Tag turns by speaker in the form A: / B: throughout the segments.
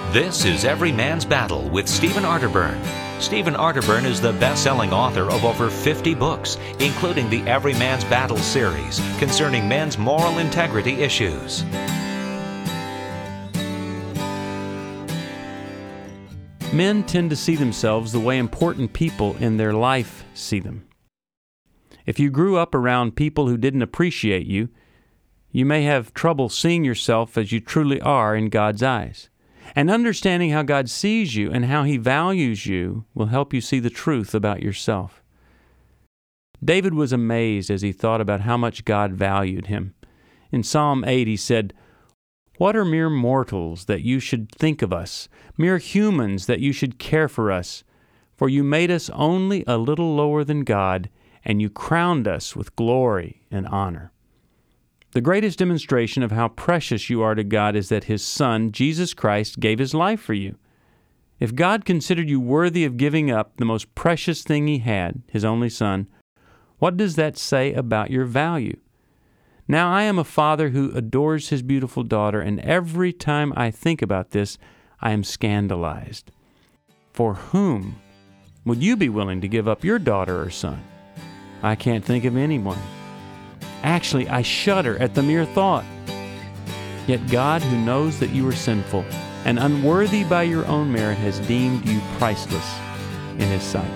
A: This is Every Man's Battle with Stephen Arterburn. Stephen Arterburn is the best-selling author of over 50 books, including the Every Man's Battle series concerning men's moral integrity issues.
B: Men tend to see themselves the way important people in their life see them. If you grew up around people who didn't appreciate you, you may have trouble seeing yourself as you truly are in God's eyes. And understanding how God sees you and how He values you will help you see the truth about yourself. David was amazed as he thought about how much God valued him. In Psalm 8 he said, "What are mere mortals that you should think of us, mere humans that you should care for us? For you made us only a little lower than God, and you crowned us with glory and honor." The greatest demonstration of how precious you are to God is that His Son, Jesus Christ, gave His life for you. If God considered you worthy of giving up the most precious thing He had, His only Son, what does that say about your value? Now, I am a father who adores his beautiful daughter, and every time I think about this, I am scandalized. For whom would you be willing to give up your daughter or son? I can't think of anyone. Actually, I shudder at the mere thought. Yet God, who knows that you are sinful and unworthy by your own merit, has deemed you priceless in His sight.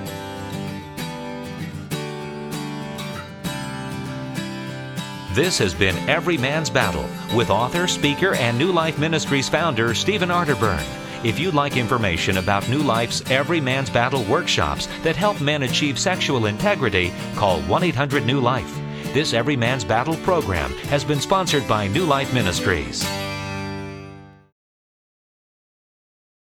A: This has been Every Man's Battle with author, speaker, and New Life Ministries founder Stephen Arterburn. If you'd like information about New Life's Every Man's Battle workshops that help men achieve sexual integrity, call 1-800-NEW-LIFE. This Every Man's Battle program has been sponsored by New Life Ministries.